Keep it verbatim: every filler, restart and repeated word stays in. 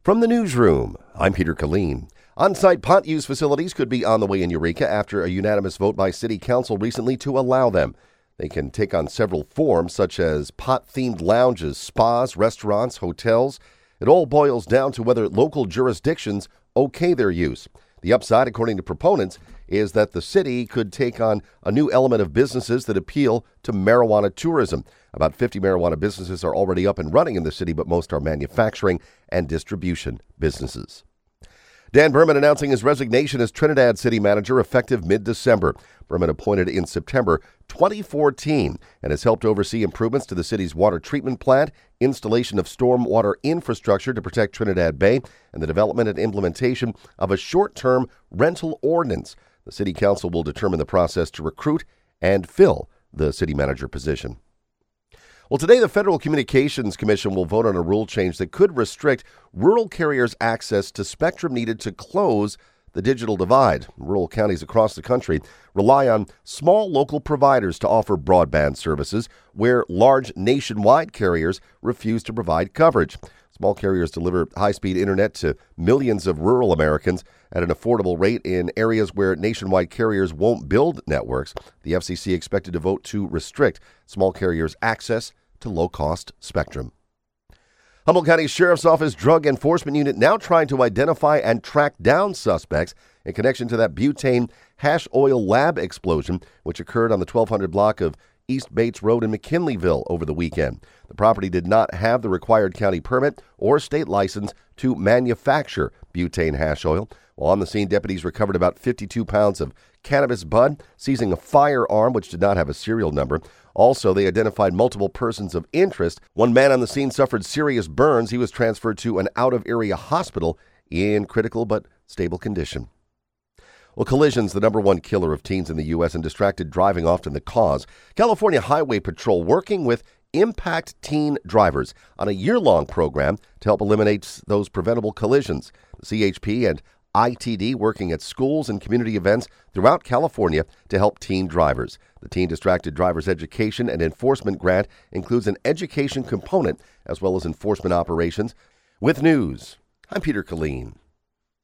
From the newsroom, I'm Peter Killeen. On-site pot use facilities could be on the way in Eureka after a unanimous vote by City Council recently to allow them. They can take on several forms, such as pot-themed lounges, spas, restaurants, hotels. It all boils down to whether local jurisdictions okay their use. The upside, according to proponents, is that the city could take on a new element of businesses that appeal to marijuana tourism. About fifty marijuana businesses are already up and running in the city, but most are manufacturing and distribution businesses. Dan Berman announcing his resignation as Trinidad City Manager effective mid-December. Berman appointed in September twenty fourteen and has helped oversee improvements to the city's water treatment plant, installation of stormwater infrastructure to protect Trinidad Bay, and the development and implementation of a short-term rental ordinance. The City Council will determine the process to recruit and fill the city manager position. Well, today the Federal Communications Commission will vote on a rule change that could restrict rural carriers' access to spectrum needed to close the digital divide. Rural counties across the country rely on small local providers to offer broadband services, where large nationwide carriers refuse to provide coverage. Small carriers deliver high-speed internet to millions of rural Americans at an affordable rate in areas where nationwide carriers won't build networks. The F C C expected to vote to restrict small carriers' access to low-cost spectrum. Humboldt County Sheriff's Office Drug Enforcement Unit now trying to identify and track down suspects in connection to that butane hash oil lab explosion, which occurred on the twelve hundred block of East Bates Road in McKinleyville over the weekend. The property did not have the required county permit or state license to manufacture butane hash oil. While on the scene, deputies recovered about fifty-two pounds of cannabis bud, seizing a firearm which did not have a serial number. Also, they identified multiple persons of interest. One man on the scene suffered serious burns. He was transferred to an out-of-area hospital in critical but stable condition. Well, collisions, the number one killer of teens in the U S, and distracted driving often the cause. California Highway Patrol working with Impact Teen Drivers on a year-long program to help eliminate those preventable collisions. The C H P and I T D working at schools and community events throughout California to help teen drivers. The Teen Distracted Drivers Education and Enforcement Grant includes an education component as well as enforcement operations. With news, I'm Peter Killeen.